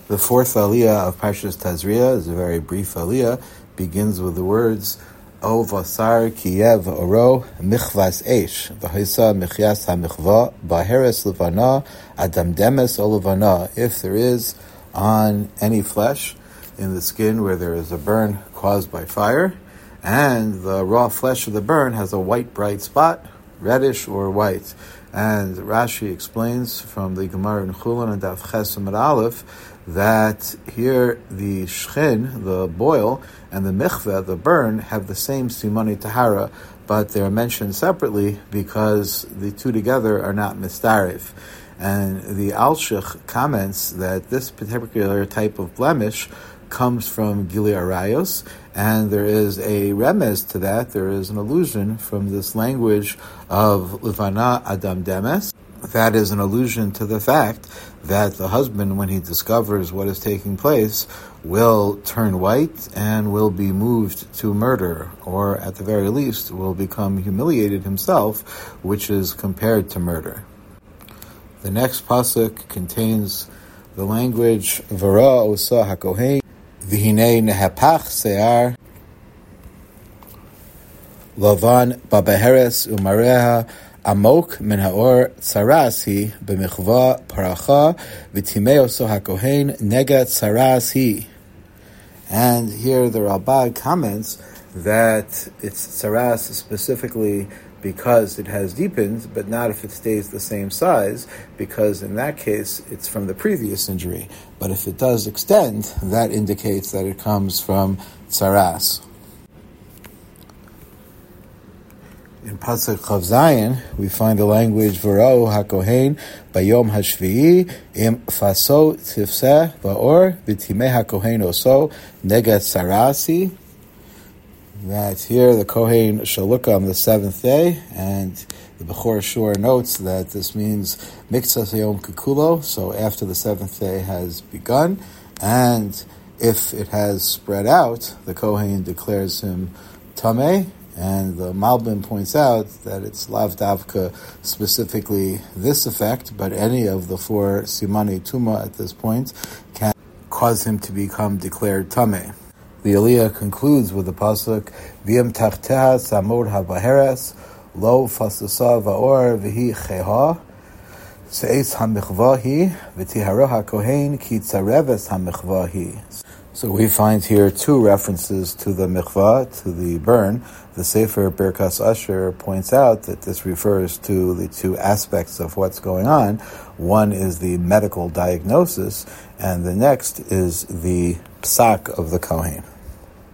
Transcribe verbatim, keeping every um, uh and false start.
The fourth aliyah of Parshas Tazria is a very brief aliyah, begins with the words, O vasar kiyev oro michvas eish, v'haisa michyas ha-michva, baheres levana, adam demes o levana. If there is on any flesh in the skin where there is a burn caused by fire, and the raw flesh of the burn has a white bright spot, reddish or white. And Rashi explains from the Gemara in Chulin and Daf Ches Amud Aleph that here the shchen, the boil, and the michveh, the burn, have the same simani tahara, but they're mentioned separately because the two together are not mistarev. And the Alshich comments that this particular type of blemish comes from Gili Arayos, and there is a remez to that. There is an allusion from this language of Levana Adam Demes. That is an allusion to the fact that the husband, when he discovers what is taking place, will turn white and will be moved to murder, or at the very least will become humiliated himself, which is compared to murder. The next pasuk contains the language Vara Osa HaKohen V'hinei nehapach se'ar Lavan babeheres umareha amok min haor tsaras hi b'michva paracha v'timei oso hakohen nega tsaras hi. And here the Ralbag comments that it's tsaras specifically because it has deepened, but not if it stays the same size, because in that case it's from the previous injury. But if it does extend, that indicates that it comes from tsaras. In Pasuk Chav Zayin, we find the language V'ra'u HaKohen Bayom HaShvi'i Im Faso Tifseh Ba'or V'timei HaKohen Oso Negat Sarasi. That here the Kohen shall look on the seventh day, and the Bechor Shur notes that this means Miktzas Yom Kikulo, so after the seventh day has begun, and if it has spread out, the Kohen declares him Tameh. And the Malbim points out that it's Lav Davka specifically this effect, but any of the four Simani Tuma at this point can cause him to become declared Tameh. The Aliyah concludes with the pasuk V'yem tachteha samod habaheres lo fasasa va'or v'hi cheha se'es hamichvahi v'tihara hakohen ki tzareves hamichvahi. So we find here two references to the michvah, to the burn. The Sefer Birkas Asher points out that this refers to the two aspects of what's going on. One is the medical diagnosis, and the next is the psak of the Kohen.